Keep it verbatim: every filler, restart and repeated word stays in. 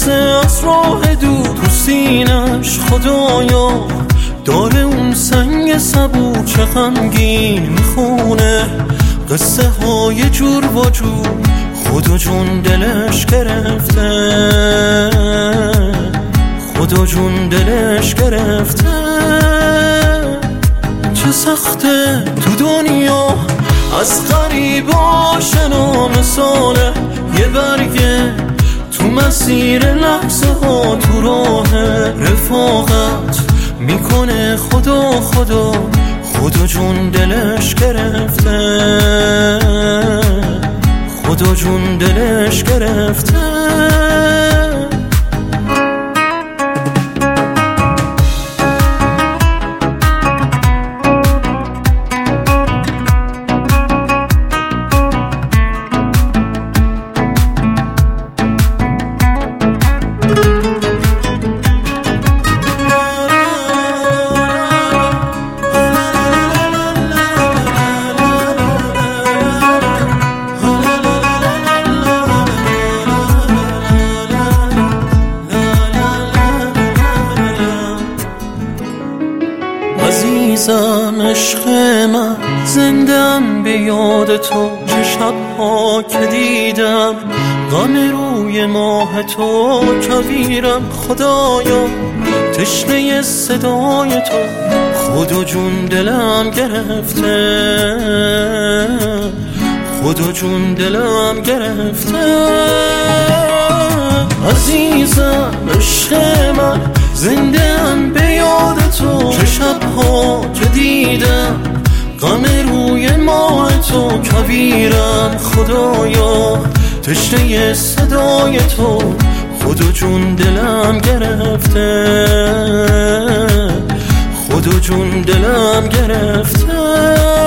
میرسه از راه دور، تو سینش خدایا داره اون سنگ سبو چه غمگین میخونه قصه های جور و جور، خدا جون دلش گرفته، خدا جون دلش گرفته. چه سخته تو دنیا از غریب آشنا مثاله، یه برگه تو مسیر لحظه ها تو راه رفاقت میکنه خدا خدا، خدا جون دلش گرفته، خدا جون دلش گرفته. عزیزم عشق من زندم به یاد تو، چه شبها که دیدم غم روی ماه تو کویرم خدایا تشنه صدای تو، خدا جون دلم گرفته، خدا جون دلم گرفته. عزیزم عشق من زندم به یاد تو، چه شبها که دیدم غم روی ماه تو کویرم خدایا تشنه صدای تو، خدا جون دلم گرفته، خدا جون دلم گرفته.